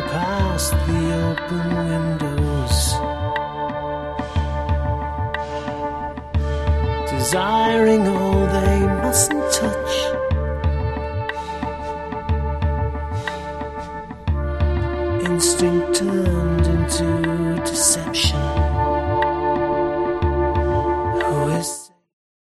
past the open windows, desiring all they mustn't touch. Instinct turned into deception.